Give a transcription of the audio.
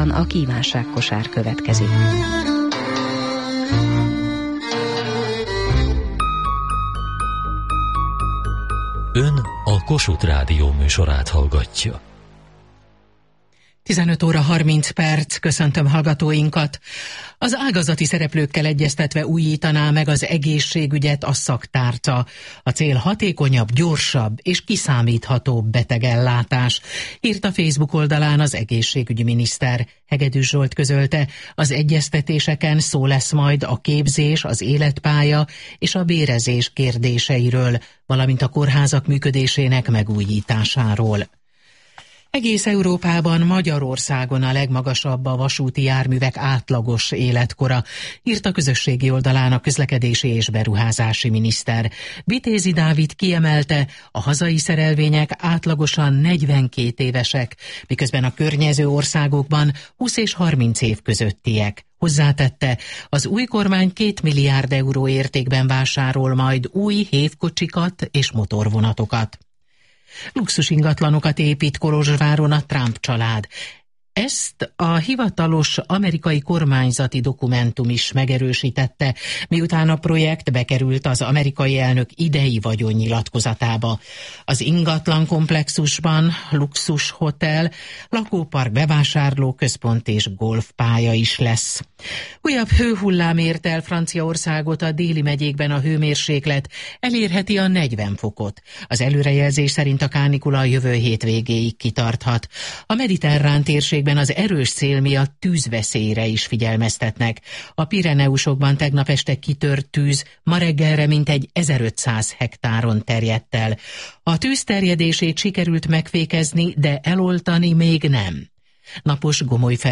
hamarosan a kívánságkosár következik. Ön a Kossuth Rádió műsorát hallgatja. 15 óra 30 perc, köszöntöm hallgatóinkat. Az ágazati szereplőkkel egyeztetve újítaná meg az egészségügyet a szaktárca. A cél hatékonyabb, gyorsabb és kiszámíthatóbb betegellátás, írt a Facebook oldalán az egészségügyi miniszter. Hegedűs Zsolt közölte, az egyeztetéseken szó lesz majd a képzés, az életpálya és a bérezés kérdéseiről, valamint a kórházak működésének megújításáról. Egész Európában, Magyarországon a legmagasabb a vasúti járművek átlagos életkora, írt a közösségi oldalán a közlekedési és beruházási miniszter. Vitézi Dávid kiemelte, a hazai szerelvények átlagosan 42 évesek, miközben a környező országokban 20 és 30 év közöttiek. Hozzátette, az új kormány 2 milliárd euró értékben vásárol majd új hévkocsikat és motorvonatokat. Luxus ingatlanokat épít Kolozsváron a Trump család. Ezt a hivatalos amerikai kormányzati dokumentum is megerősítette, miután a projekt bekerült az amerikai elnök idei vagyonnyilatkozatába. Az ingatlan komplexusban luxus hotel, lakópark, bevásárlóközpont és golfpálya is lesz. Újabb hőhullám ért el Franciaországot, a déli megyékben a hőmérséklet elérheti a 40 fokot. Az előrejelzés szerint a kánikula a jövő hét végéig kitarthat. A mediterrán térségben az erős szél miatt tűzveszélyre is figyelmeztetnek. A Pireneusokban tegnap este kitört tűz, ma reggelre mintegy 1500 hektáron terjedt el. A tűz terjedését sikerült megfékezni, de eloltani még nem. Napos gomoly